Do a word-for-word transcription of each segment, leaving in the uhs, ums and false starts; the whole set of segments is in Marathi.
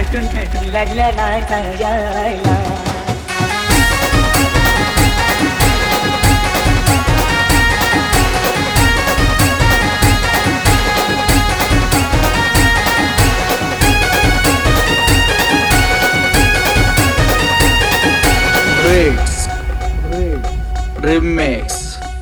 नटून नटून लागल्या नाचायला. Remix, remix,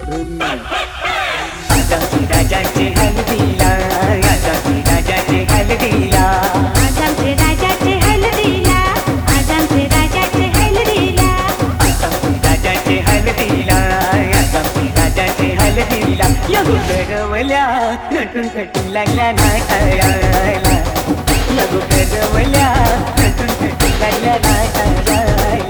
आजा की राजाचे हलदीला, आजा की राजाचे हलदीला, आजामचे राजाचे हलदीला, आजामचे राजाचे हलदीला, आजा की राजाचे हलदीला, आजा की राजाचे हलदीला. लगू करवल्या नटून नटून लागल्या नाचायला. लगू करवल्या नटून नटून लागल्या नाचायला.